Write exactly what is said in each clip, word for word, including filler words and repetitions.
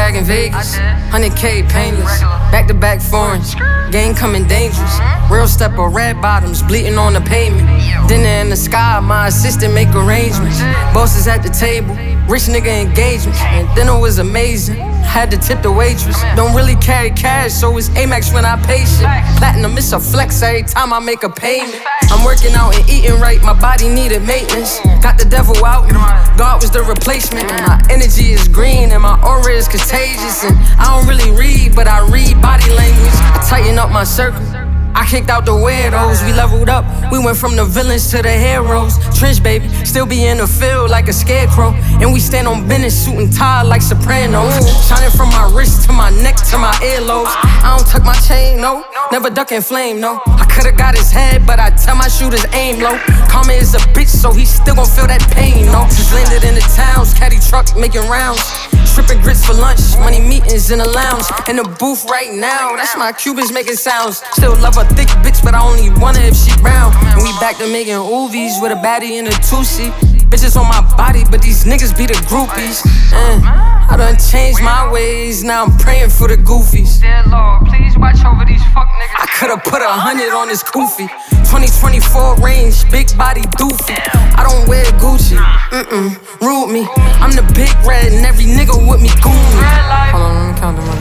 bag in Vegas, one hundred K painless, back-to-back foreigns, game coming dangerous. Real step of red bottoms, bleeding on the pavement. Dinner in the sky, my assistant make arrangements. Bosses at the table, rich nigga engagements. And dinner was amazing, had to tip the waitress. Don't really carry cash, so it's Amex when I pay shit. Platinum, it's a flex every time I make a payment. I'm working out and eating right, my body needed maintenance. Got the devil out me, God was the replacement. And my energy is green and my aura is contagious. And I don't really read, but I read body language. I tighten up my circle, I kicked out the weirdos, we leveled up. We went from the villains to the heroes. Trench baby, still be in the field like a scarecrow. And we stand on business, suit and tie like Sopranos. Shining from my wrist to my neck to my earlobes. I don't tuck my chain, no, never duck and flame, no. I could've got his head, but I tell my shooters aim low. Karma is a bitch, so he still gon' feel that pain, no. Just landed in the towns, caddy truck making rounds. Tripping grits for lunch, money meetings in the lounge. In the booth right now, that's my Cubans making sounds. Still love a thick bitch, but I only want her if she brown. And we back to making oovies with a baddie in a two-seat. Bitches on my body, but these niggas be the groupies. Uh, I done changed my ways, now I'm praying for the goofies. Dear Lord, please watch over these fuck niggas. I could've put a hundred on this goofy. twenty twenty-four range, big body doofy. I don't wear Gucci, mm-mm, rude me. I'm the big red and every nigga with me goon me. Hold on, let me count the money.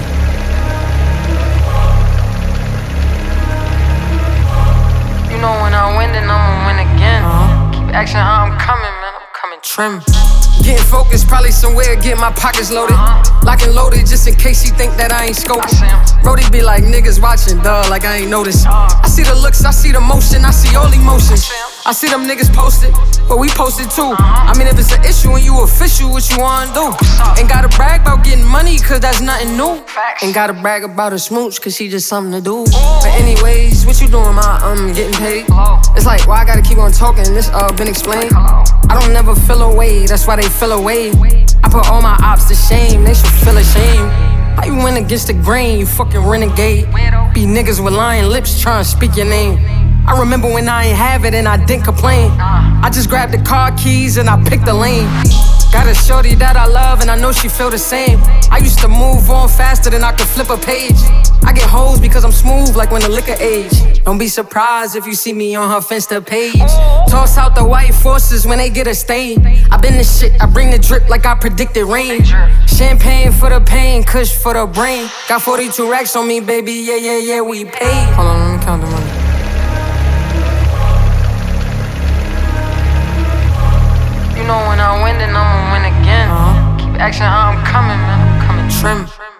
You know when I win, then I'ma win again. Uh-huh. Keep asking how I'm coming, man, I'm coming trim. Getting focused, probably somewhere, getting my pockets loaded. Lock and loaded, just in case you think that I ain't scoping. Brody be like, niggas watching, duh, like I ain't noticed. I see the looks, I see the motion, I see all emotions. I see them niggas posted, but we posted too. I mean, if it's an issue and you official, what you wanna do? Ain't gotta brag about getting money, cause that's nothing new. Ain't gotta brag about a smooch, cause she just something to do. But anyways, what you doing, my, um, getting paid? It's like, why I gotta keep on talking, this, uh, been explained. I don't never feel away, that's why they feel away. I put all my ops to shame, they should feel ashamed. How you went against the grain, you fucking renegade? Be niggas with lying lips trying to speak your name. I remember when I ain't have it and I didn't complain. I just grabbed the car keys and I picked the lane. Got a shorty that I love and I know she feel the same. I used to move on faster than I could flip a page. I get hoes because I'm smooth like when the liquor age. Don't be surprised if you see me on her Finsta page. Toss out the white forces when they get a stain. I been the shit, I bring the drip like I predicted rain. Champagne for the pain, kush for the brain. Got forty-two racks on me, baby, yeah, yeah, yeah, we paid. Hold on, let me count the money. You know when I win, then I'ma win again. Uh-huh. Keep asking how I'm coming, man, I'm coming Trim.